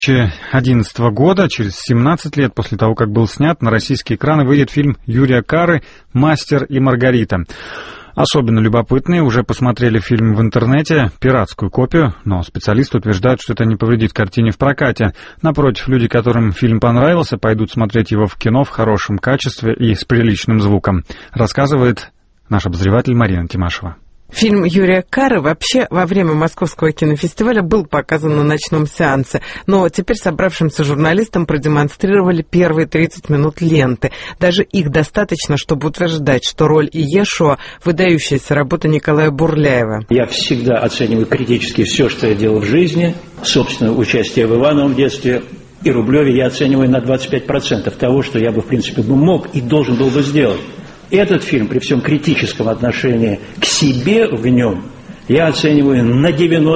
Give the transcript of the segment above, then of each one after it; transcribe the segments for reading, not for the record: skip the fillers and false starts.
2011 года, через 17 лет после того, как был снят, на российские экраны выйдет фильм Юрия Кары «Мастер и Маргарита». Особенно любопытные уже посмотрели фильм в интернете, пиратскую копию, но специалисты утверждают, что это не повредит картине в прокате. Напротив, люди, которым фильм понравился, пойдут смотреть его в кино в хорошем качестве и с приличным звуком, рассказывает наш обозреватель Марина Тимашева. Фильм Юрия Кары вообще во время Московского кинофестиваля был показан на ночном сеансе, но теперь собравшимся журналистам продемонстрировали первые 30 минут ленты. Даже их достаточно, чтобы утверждать, что роль Иешуа – выдающаяся работа Николая Бурляева. Я всегда оцениваю критически все, что я делал в жизни. Собственно, участие в Ивановом детстве и Рублеве я оцениваю на 25% того, что я бы, в принципе, мог и должен был бы сделать. Этот фильм, при всем критическом отношении к себе в нем, я оцениваю на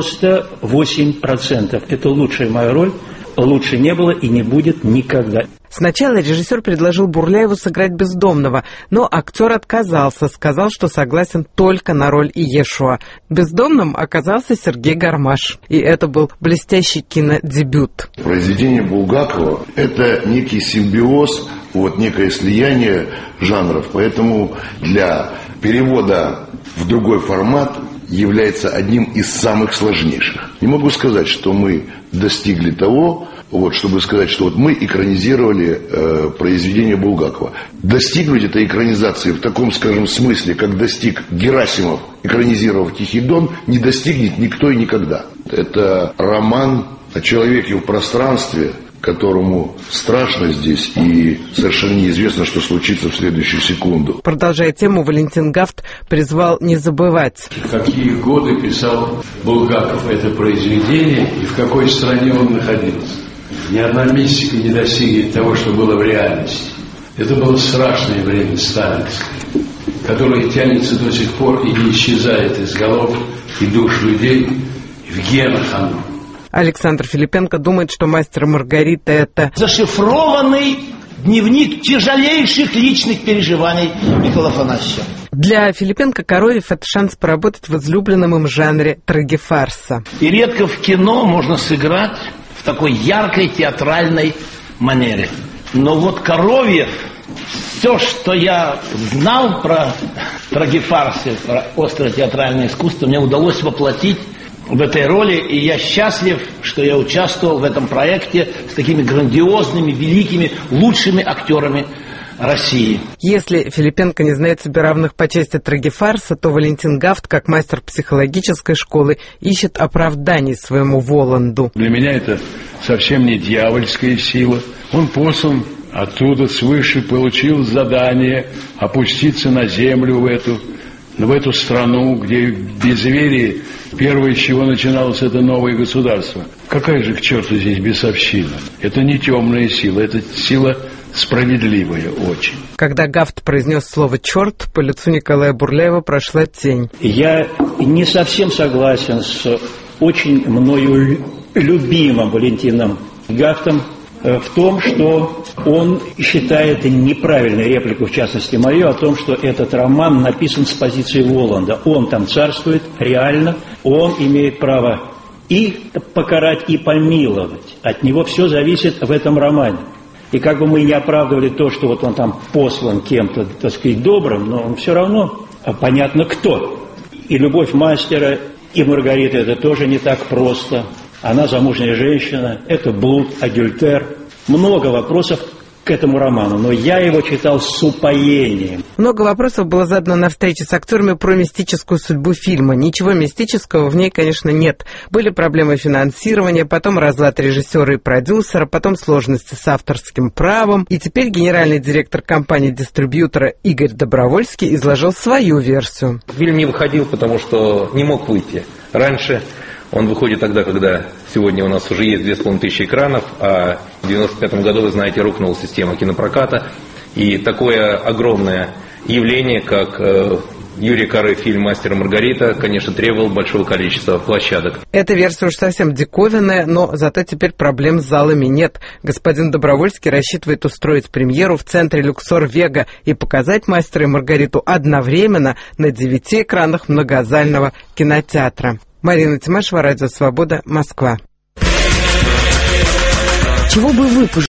98%. Это лучшая моя роль, лучше не было и не будет никогда. Сначала режиссер предложил Бурляеву сыграть бездомного, но актер отказался, сказал, что согласен только на роль Иешуа. Бездомным оказался Сергей Гармаш, и это был блестящий кинодебют. Произведение Булгакова – это некий симбиоз, некое слияние жанров, поэтому для перевода в другой формат является одним из самых сложнейших. Не могу сказать, что мы достигли того, чтобы сказать, что мы экранизировали произведение Булгакова. Достигнуть этой экранизации в таком, скажем, смысле, как достиг Герасимов, экранизировав «Тихий Дон», не достигнет никто и никогда. Это роман о человеке в пространстве, которому страшно здесь и совершенно неизвестно, что случится в следующую секунду. Продолжая тему, Валентин Гафт призвал не забывать. В какие годы писал Булгаков это произведение и в какой стране он находился. Ни одна мистика не достигнет того, что было в реальности. Это было страшное время сталинское, которое тянется до сих пор и не исчезает из голов и душ людей, и в генах оно. Александр Филипенко думает, что «Мастер и Маргарита» — это зашифрованный дневник тяжелейших личных переживаний Михаила Афанасьевича. Для Филипенко Коровьев — это шанс поработать в излюбленном им жанре трагефарса. И редко в кино можно сыграть в такой яркой театральной манере. Но Коровьев, все, что я знал про трагефарсы, про острое театральное искусство, мне удалось воплотить в этой роли, и я счастлив, что я участвовал в этом проекте с такими грандиозными, великими, лучшими актерами России. Если Филипенко не знает себе равных по части трагефарса, то Валентин Гафт, как мастер психологической школы, ищет оправданий своему Воланду. Для меня это совсем не дьявольская сила. Он послан оттуда свыше, получил задание опуститься на землю в эту страну, где в безверии первое, с чего начиналось, это новое государство. Какая же к черту здесь бесовщина? Это не темная сила, это сила справедливая очень. Когда Гафт произнес слово «черт», по лицу Николая Бурляева прошла тень. Я не совсем согласен с очень мною любимым Валентином Гафтом в том, что он считает неправильной реплику, в частности мою, о том, что этот роман написан с позиции Воланда. Он там царствует реально, он имеет право и покарать, и помиловать. От него все зависит в этом романе. И как бы мы не оправдывали то, что он там послан кем-то, так сказать, добрым, но он все равно понятно кто. И любовь мастера, и Маргарита — это тоже не так просто. Она замужняя женщина, это блуд, адюльтер. Много вопросов к этому роману, но я его читал с упоением. Много вопросов было задано на встрече с актерами про мистическую судьбу фильма. Ничего мистического в ней, конечно, нет. Были проблемы финансирования, потом разлад режиссера и продюсера, потом сложности с авторским правом. И теперь генеральный директор компании-дистрибьютора Игорь Добровольский изложил свою версию. Фильм не выходил, потому что не мог выйти. Раньше он выходит тогда, когда сегодня у нас уже есть 2500 экранов, а в 1995 году, вы знаете, рухнула система кинопроката. И такое огромное явление, как Юрия Кары фильм «Мастер и Маргарита», конечно, требовал большого количества площадок. Эта версия уж совсем диковинная, но зато теперь проблем с залами нет. Господин Добровольский рассчитывает устроить премьеру в центре «Люксор Вега» и показать «Мастера и Маргариту» одновременно на 9 экранах многозального кинотеатра. Марина Тимашева, Радио Свобода, Москва. Чего бы вы пожелали?